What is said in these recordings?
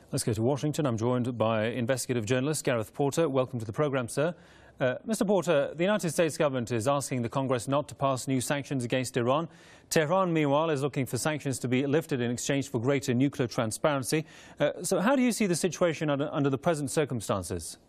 Let's go to Washington. I'm joined by investigative journalist Gareth Porter. Welcome to the programme, sir. Mr. Porter, the United States government is asking the Congress not to pass new sanctions against Iran. Tehran, meanwhile, is looking for sanctions to be lifted in exchange for greater nuclear transparency. So how do you see the situation under the present circumstances?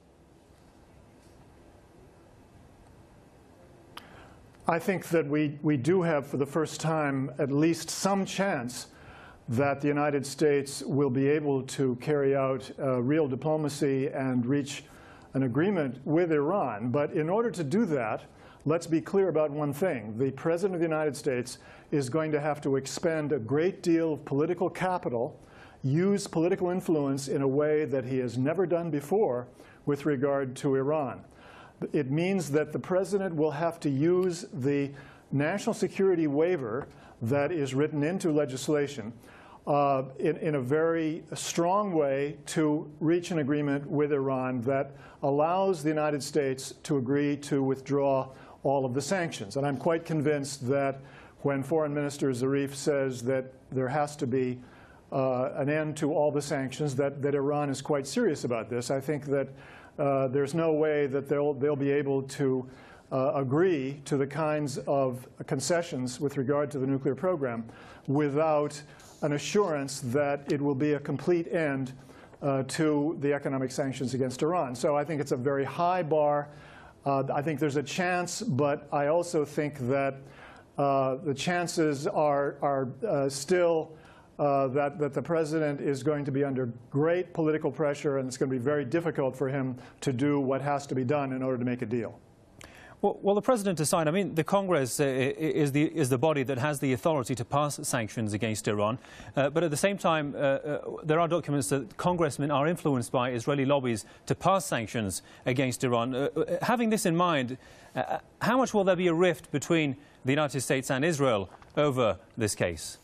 I think that we do have, for the first time, at least some chance that the United States will be able to carry out real diplomacy and reach an agreement with Iran. But in order to do that, let's be clear about one thing. The President of the United States is going to have to expend a great deal of political capital, use political influence in a way that he has never done before with regard to Iran. It means that the President will have to use the national security waiver that is written into legislation in a very strong way to reach an agreement with Iran that allows the United States to agree to withdraw all of the sanctions. And I'm quite convinced that when Foreign Minister Zarif says that there has to be an end to all the sanctions, that Iran is quite serious about this. I think that there's no way that they'll be able to agree to the kinds of concessions with regard to the nuclear program without an assurance that it will be a complete end to the economic sanctions against Iran. So I think it's a very high bar. I think there's a chance, but I also think that the chances are still that the President is going to be under great political pressure, and it's going to be very difficult for him to do what has to be done in order to make a deal. Well, the President has signed. I mean, the Congress is the body that has the authority to pass sanctions against Iran. But at the same time, there are documents that congressmen are influenced by Israeli lobbies to pass sanctions against Iran. Having this in mind, how much will there be a rift between the United States and Israel over this case?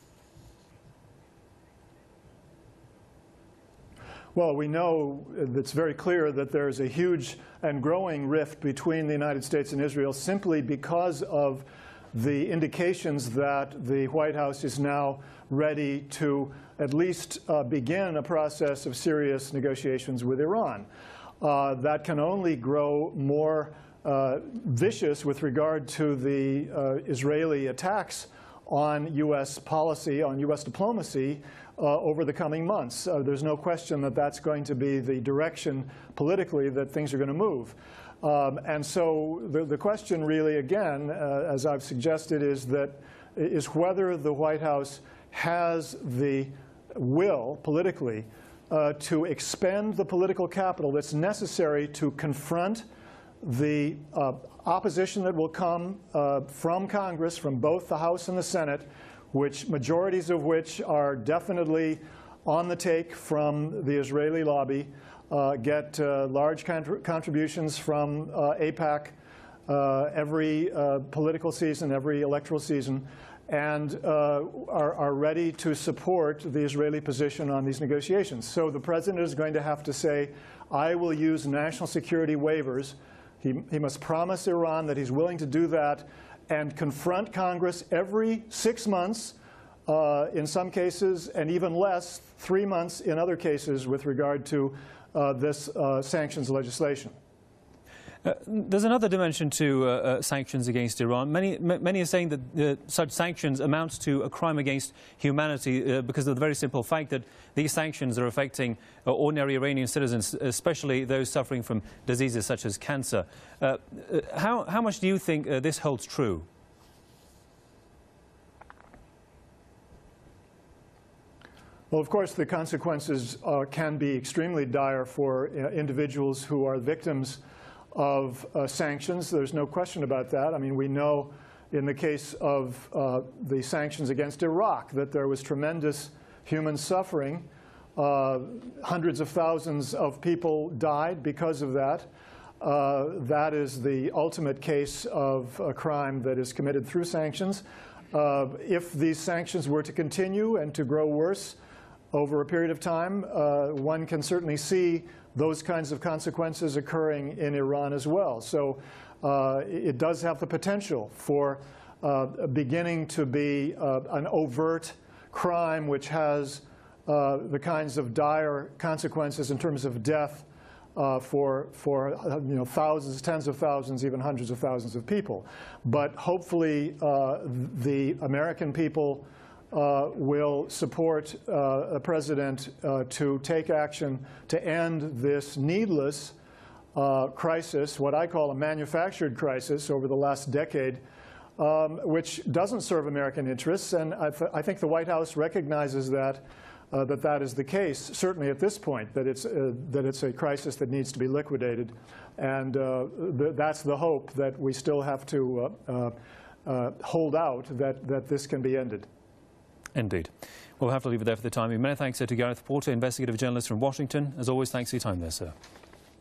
Well, we know it's very clear that there's a huge and growing rift between the United States and Israel simply because of the indications that the White House is now ready to at least begin a process of serious negotiations with Iran. That can only grow more vicious with regard to the Israeli attacks on U.S. policy, on U.S. diplomacy over the coming months. There's no question that that's going to be the direction politically that things are going to move. And so the question really, again, as I've suggested, is whether the White House has the will politically to expend the political capital that's necessary to confront the opposition that will come from Congress, from both the House and the Senate, majorities of which are definitely on the take from the Israeli lobby, get large contributions from AIPAC every political season, every electoral season, and are ready to support the Israeli position on these negotiations. So the President is going to have to say, I will use national security waivers. He must promise Iran that he's willing to do that and confront Congress every 6 months in some cases, and even less, 3 months in other cases with regard to this sanctions legislation. There's another dimension to sanctions against Iran. Many are saying that such sanctions amount to a crime against humanity because of the very simple fact that these sanctions are affecting ordinary Iranian citizens, especially those suffering from diseases such as cancer. How much do you think this holds true? Well, of course, the consequences can be extremely dire for individuals who are victims of sanctions. There's no question about that. I mean, we know in the case of the sanctions against Iraq that there was tremendous human suffering. Hundreds of thousands of people died because of that. That is the ultimate case of a crime that is committed through sanctions. If these sanctions were to continue and to grow worse over a period of time, one can certainly see those kinds of consequences occurring in Iran as well. So it does have the potential for beginning to be an overt crime which has the kinds of dire consequences in terms of death for thousands, tens of thousands, even hundreds of thousands of people. But hopefully the American people will support a president to take action to end this needless crisis, what I call a manufactured crisis over the last decade, which doesn't serve American interests. And I think the White House recognizes that that is the case, certainly at this point, that it's a crisis that needs to be liquidated. And that's the hope, that we still have to hold out that this can be ended. Indeed. We'll have to leave it there for the time being. Many thanks to Gareth Porter, investigative journalist from Washington. As always, thanks for your time there, sir.